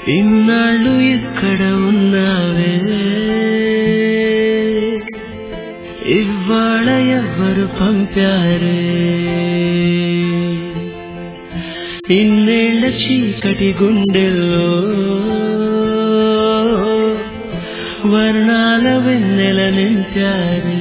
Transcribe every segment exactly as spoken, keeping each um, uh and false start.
ఇన్నాళ్ళు ఎక్కడ ఉన్నావే ఇవాళ ఎవ్వరు పంపారే ఇన్నేళ్ల చీకటి గుండెల్లో వర్ణాల వెన్నెల నింపారే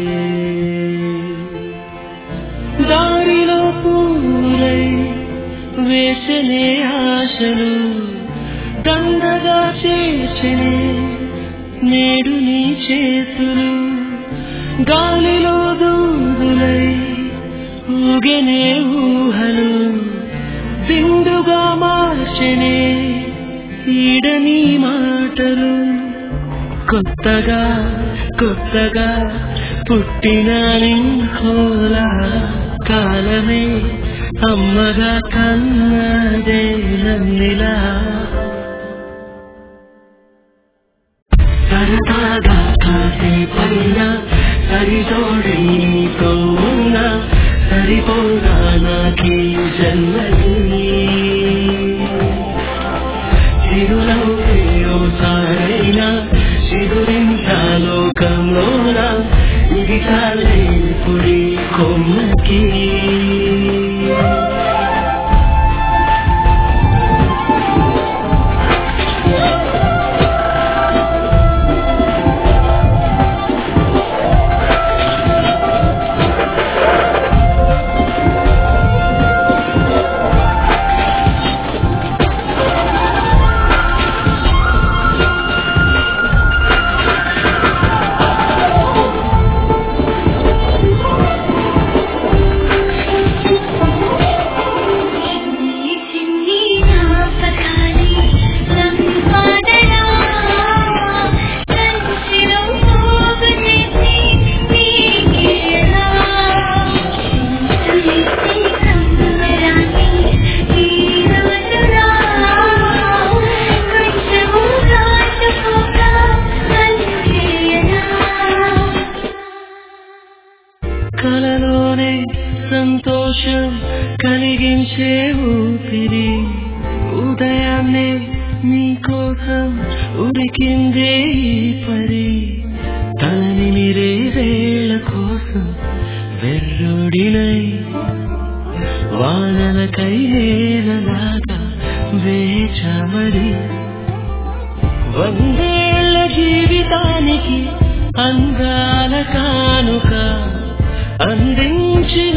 దారిలో పూరై వేసనే ఆశలు దండగా చేర్చనే నేడు నీ చేతులు గాలిలో దూదులై ఊగనే ఊహలు బిందుగా మార్చనే ఈడని మాటలు కొత్తగా కొత్తగా పుట్టిన నింకోలా కాలమే అమ్మగా కన్నదే నన్నిలా సరదాగా కాసేపైనా సరితోడి నీతో ఉన్నా సరిపోదా నాకీ జన్మని చిరునవ్వే ఓసారైనా చిగురింత లోకంలోన మిగతాలే పుడి కొమ్మకి కలలోనే సంతోషం కలిగించే ఊపిరి ఉదయాన్నే నీకోసం ఉరికిందే ఈ పరి తనని మీరే వేళ కోసం వెర్రుడినై వానలకై నేలలాగా వేచమరి వందేళ్ల జీవితానికి అందాల కానుక అందించి